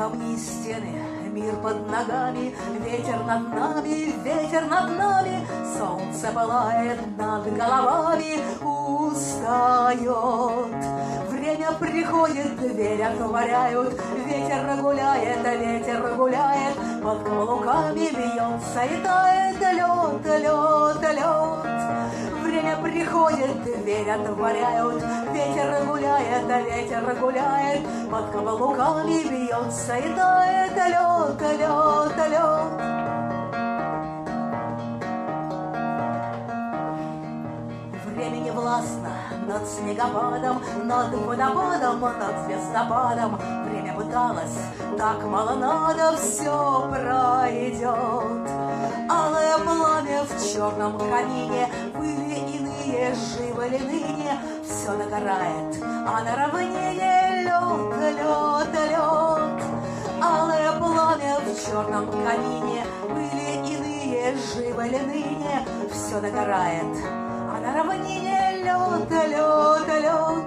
Камни и стены, мир под ногами, ветер над нами, ветер над нами, солнце пылает над головами, устает. Время приходит, дверь отворяют, ветер гуляет, под каблуками бьется и тает лед, лед, лед. Время приходит, дверь отворяют, ветер гуляет, под каблуками бьется и тает лед, лед, лед. Время не властно над снегопадом, над водопадом, над звездопадом. Время пыталось, так мало надо, все пройдет. Алое пламя в черном камине, были иные, живы ли ныне, все догорает, а на равнине лед, лед, лед. Алое пламя в черном камине, были иные, живы ли ныне, все догорает, а на равнине лед, лед, лед.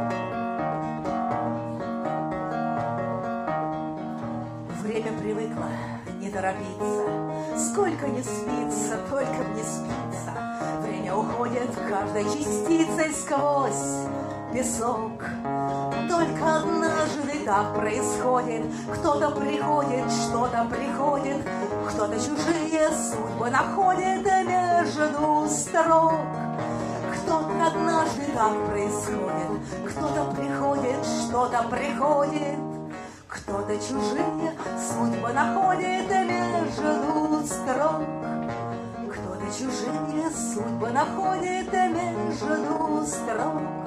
Время привыкло не торопиться, сколько не спится, только не спится. Время уходит каждой частицей сквозь песок. Только однажды так происходит, кто-то приходит, что-то приходит, кто-то чужие судьбы находит между строк. Кто-то однажды так происходит, кто-то приходит, что-то приходит, кто-то чужие судьбы находит между строк. Кто-то чужие судьбы находит между строк.